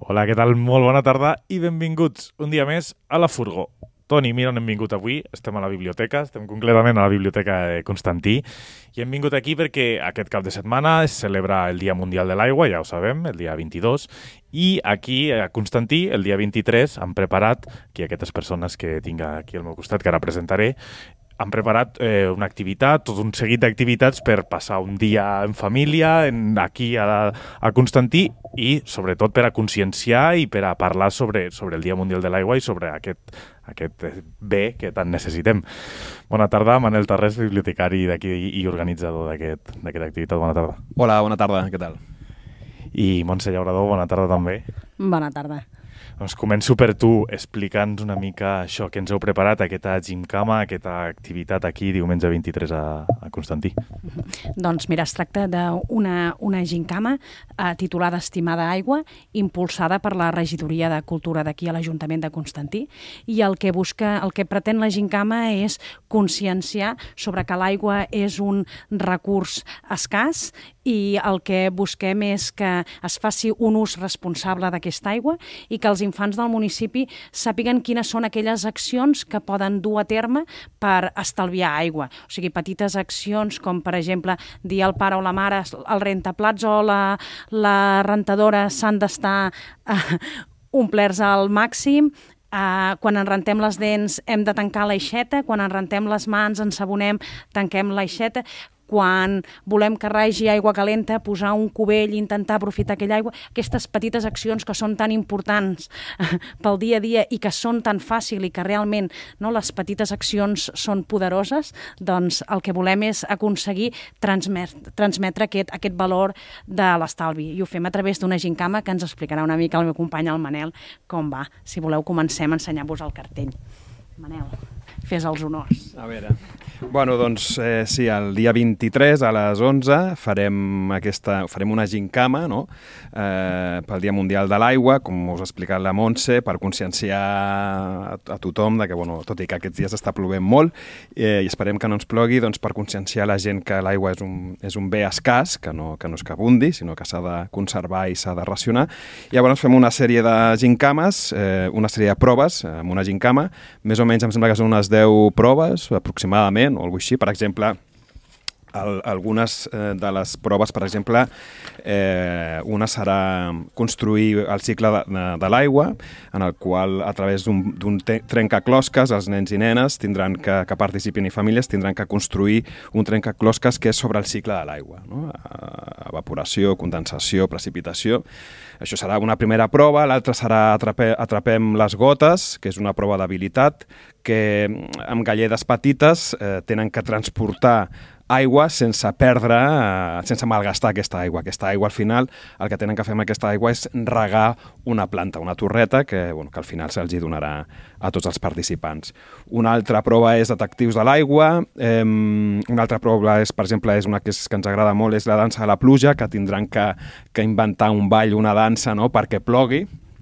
Hola, què tal? Molt bona tarda i benvinguts un dia més a La Furgó. Toni, mira on hem vingut avui. Estem a la biblioteca, estem concretament a la biblioteca de Constantí i hem vingut aquí perquè aquest cap de setmana es celebra el Dia Mundial de l'Aigua, ja ho sabem, el dia 22, i aquí a Constantí, el dia 23, han preparat, aquí aquestes persones que tinc aquí al meu costat, que ara presentaré, han preparat una activitat, tot un seguit d'activitats per passar un dia en família, aquí a Constantí, i sobretot per a conscienciar i per a parlar sobre el Dia Mundial de l'Aigua i sobre aquest bé que tant necessitem. Bona tarda, Manel Tarrés, bibliotecari d'aquí i organitzador d'aquesta activitat. Bona tarda. Hola, bona tarda, què tal? I Montse Llaurador, bona tarda també. Bona tarda. Doncs començo per tu, explica'ns una mica això que ens heu preparat, aquesta gimcama, aquesta activitat aquí diumenge 23 a Constantí. Doncs mira, es tracta d'una gimcama titulada Estimada Aigua, impulsada per la Regidoria de Cultura d'aquí a l'Ajuntament de Constantí, i el que pretén la gimcama és conscienciar sobre que l'aigua és un recurs escàs i el que busquem és que es faci un ús responsable d'aquesta aigua i que els infants del municipi sàpiguen quines són aquelles accions que poden dur a terme per estalviar aigua. O sigui, petites accions com, per exemple, dir al pare o la mare el rentaplats o la rentadora s'han d'estar omplerts al màxim. Quan ens rentem les dents hem de tancar l'aixeta, quan ens rentem les mans, ensabonem, tanquem l'aixeta. Quan volem que raigi aigua calenta, posar un cubell i intentar aprofitar aquella aigua, aquestes petites accions que són tan importants pel dia a dia i que són tan fàcils i que realment les petites accions són poderoses, doncs el que volem és aconseguir transmetre aquest valor de l'estalvi. I ho fem a través d'una gimcama que ens explicarà una mica el meu company, el Manel, com va. Si voleu, comencem a ensenyar-vos el cartell. Manel, fes els honors. A veure, doncs sí, el dia 23 a les 11 farem una gimcama, no? Pel Dia Mundial de l'Aigua, com us ha explicat la Montse, per conscienciar a tothom de que, tot i que aquests dies està plovent molt i esperem que no ens plogui, doncs per conscienciar la gent que l'aigua és un bé escàs, que no és que abundi, sinó que s'ha de conservar i s'ha de racionar. I llavors fem una sèrie de gimcames, una sèrie de proves amb una gimcama, més o menys em sembla que són unes 10 proves aproximadament, o alguna cosa així. Per exemple, algunes de les proves, per exemple, una serà construir el cicle de l'aigua, en el qual a través d'un trencaclosques els nens i nenes que participin i famílies tindran que construir un trencaclosques que és sobre el cicle de l'aigua, no? Evaporació, condensació, precipitació. Això serà una primera prova, l'altra serà atrapem les gotes, que és una prova d'habilitat, que amb galledes petites tenen que transportar aigua sense malgastar aquesta aigua. Aquesta aigua, al final, el que tenen que fer amb aquesta aigua és regar una planta, una torreta, que al final se'ls donarà a tots els participants. Una altra prova és detectius de l'aigua. Una altra prova és, per exemple, és una que ens agrada molt, és la dansa de la pluja, que tindran que inventar un ball, una dansa, no?, perquè plogui.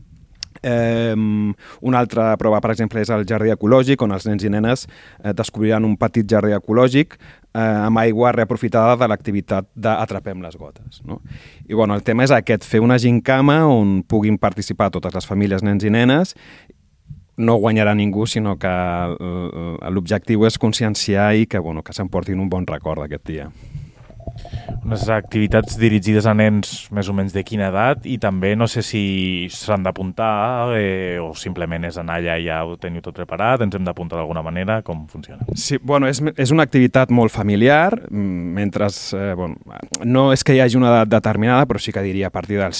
Una altra prova, per exemple, és el jardí ecològic, on els nens i nenes descobriran un petit jardí ecològic amb aigua reaprofitada de l'activitat d'Atrapem les gotes, no? I el tema és aquest, fer una gimcama on puguin participar totes les famílies, nens i nenes. No guanyarà ningú, sinó que l'objectiu és conscienciar i que s'emportin un bon record d'aquest dia. Unes activitats dirigides a nens més o menys de quina edat, i també no sé si s'han d'apuntar o simplement és anar allà i ja ho teniu tot preparat, ens hem d'apuntar d'alguna manera, com funciona? Sí, és una activitat molt familiar, mentre no és que hi hagi una edat determinada, però sí que diria a partir dels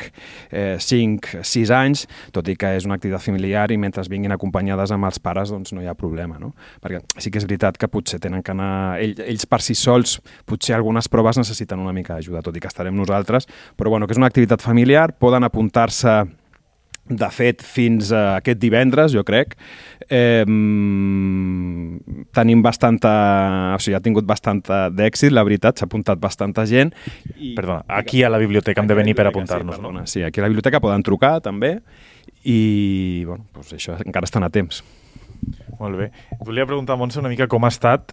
5-6 anys, tot i que és una activitat familiar i mentre vinguin acompanyades amb els pares doncs no hi ha problema, no? Perquè sí que és veritat que potser tenen que anar ells per si sols, potser algunes proves necessiten una mica d'ajuda, tot i que estarem nosaltres, però que és una activitat familiar, poden apuntar-se de fet fins a aquest divendres, jo crec. Tenim ha tingut bastant d'èxit, la veritat, s'ha apuntat bastanta gent. Perdona, aquí a la biblioteca hem de venir per apuntar-nos, no? Sí, aquí a la biblioteca poden trucar també i això encara estan a temps. Molt bé. Et volia preguntar, Montse, una mica com ha estat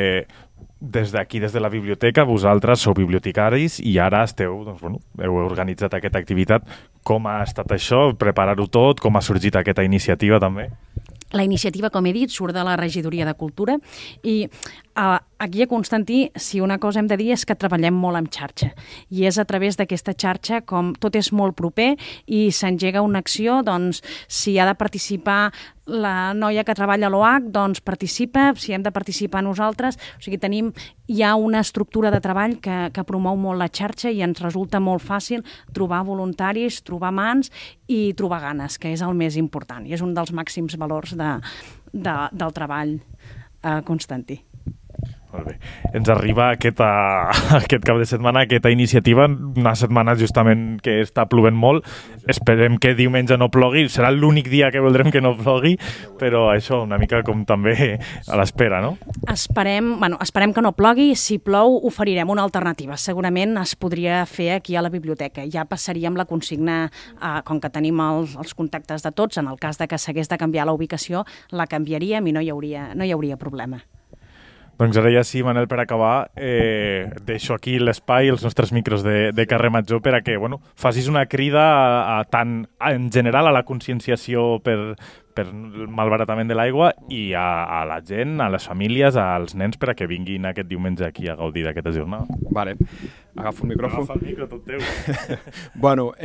des d'aquí, des de la biblioteca. Vosaltres sou bibliotecaris i ara esteu, doncs, bueno, heu organitzat aquesta activitat. Com ha estat això? Preparar-ho tot? Com ha sorgit aquesta iniciativa, també? La iniciativa, com he dit, surt de la Regidoria de Cultura i aquí a Constantí, si una cosa hem de dir és que treballem molt en xarxa i és a través d'aquesta xarxa com tot és molt proper i s'engega una acció, doncs si ha de participar la noia que treballa a l'OH, doncs participa, si hem de participar nosaltres, o sigui, hi ha una estructura de treball que promou molt la xarxa i ens resulta molt fàcil trobar voluntaris, trobar mans i trobar ganes, que és el més important i és un dels màxims valors del treball a Constantí. Molt bé. Ens arriba aquest cap de setmana, aquesta iniciativa, una setmana justament que està plovent molt. Esperem que diumenge no plogui. Serà l'únic dia que voldrem que no plogui, però això una mica com també a l'espera, no? Esperem que no plogui. Si plou, oferirem una alternativa. Segurament es podria fer aquí a la biblioteca. Ja passaríem la consigna, com que tenim els contactes de tots, en el cas de que s'hagués de canviar la ubicació, la canviaríem i no hi hauria problema. Doncs ara ja sí, Manel, per acabar, deixo aquí l'espai, els nostres micros de Carrer Major per a que facis una crida tant en general a la conscienciació per el malbaratament de l'aigua i a la gent, a les famílies, als nens, per a que vinguin aquest diumenge aquí a gaudir d'aquesta jornada. Vale. Agafo el micròfon. Agafa el micro, tot teu. Bueno,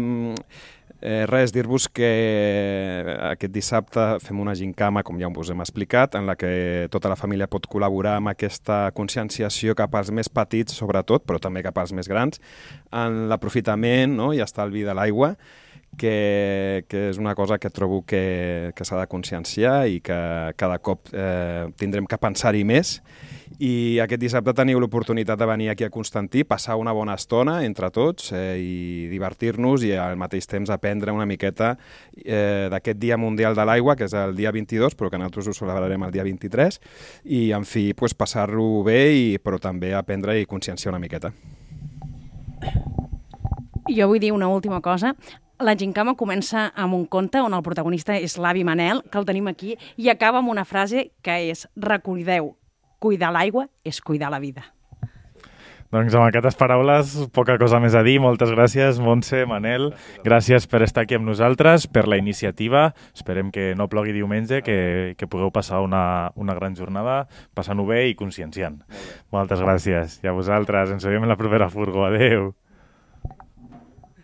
res, dir-vos que aquest dissabte fem una gincama, com ja us hem explicat, en la que tota la família pot col·laborar amb aquesta conscienciació cap als més petits, sobretot, però també cap als més grans, en l'aprofitament i estalvi de l'aigua, que és una cosa que trobo que s'ha de conscienciar i que cada cop tindrem que pensar-hi més. I aquest dissabte teniu l'oportunitat de venir aquí a Constantí, passar una bona estona entre tots i divertir-nos i al mateix temps aprendre una miqueta d'aquest Dia Mundial de l'Aigua, que és el dia 22, però que nosaltres ho celebrarem el dia 23, i en fi, passar-lo bé, però també aprendre i conscienciar una miqueta. Jo vull dir una última cosa. La gincama comença amb un conte on el protagonista és l'avi Manel, que el tenim aquí, i acaba amb una frase que és: recordeu, cuidar l'aigua és cuidar la vida. Doncs amb aquestes paraules, poca cosa més a dir. Moltes gràcies, Montse, Manel. Gràcies per estar aquí amb nosaltres, per la iniciativa. Esperem que no plogui diumenge, que pugueu passar una gran jornada passant-ho bé i conscienciant. Moltes gràcies. I a vosaltres. Ens veiem en la propera furgo. Adéu.